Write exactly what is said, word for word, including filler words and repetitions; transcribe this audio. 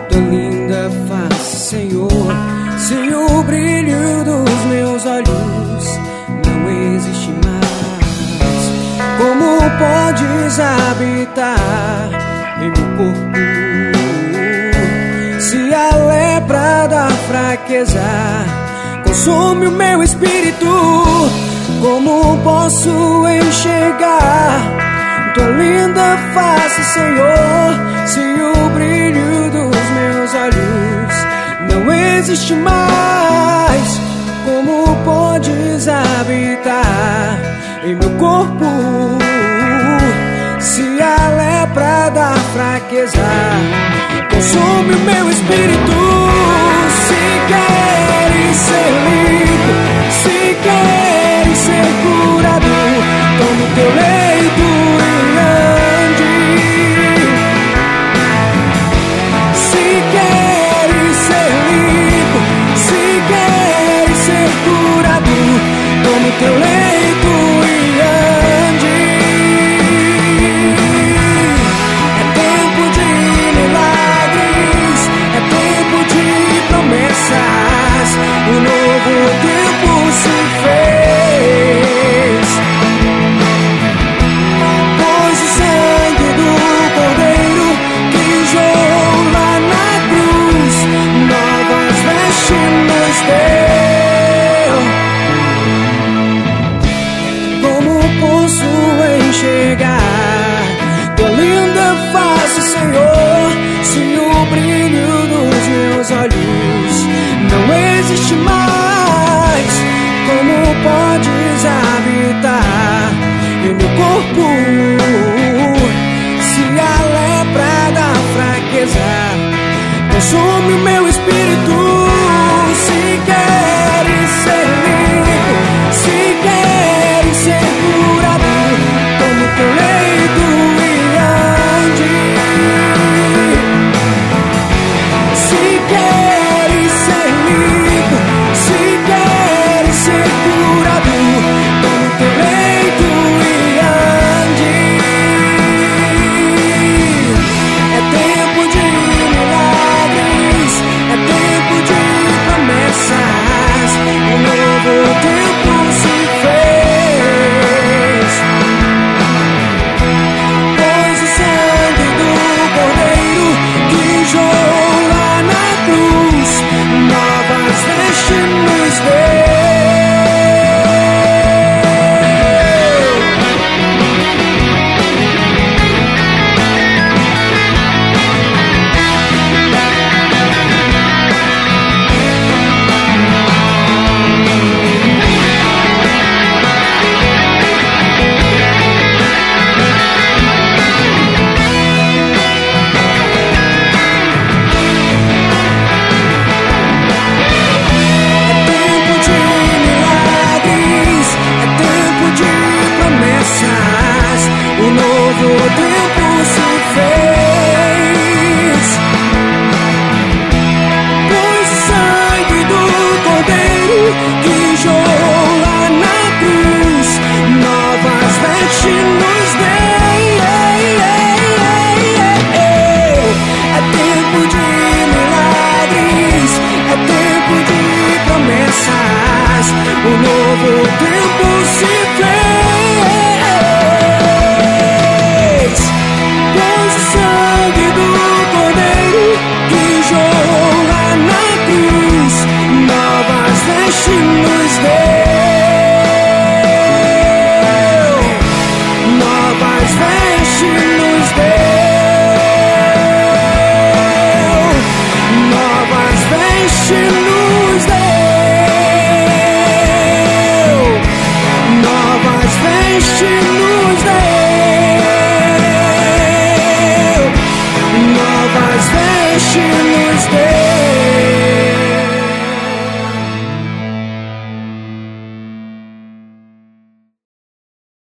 tua linda face, Senhor. Se o brilho dos meus olhos não existe mais, como podes habitar em meu corpo? Se a lepra da fraqueza consome o meu espírito, como posso enxergar tua linda face, Senhor? Se o brilho dos meus olhos não existe mais, como podes habitar em meu corpo? Se a lepra da fraqueza consome o meu espírito, se queres ser limpo, se queres ser curado, toma o teu leito e ande. Se queres ser limpo, se queres ser curado, toma o teu leito e ande. É tempo de milagres, é tempo de promessas, um novo tempo se fez, pois o sangue do Cordeiro que jorrou lá na cruz novas vestes nos deu. Como posso enxergar tua linda face, Senhor? Se o brilho dos meus olhos não existe mais, como podes habitar em meu corpo? Se a lepra da fraqueza consome o meu espírito,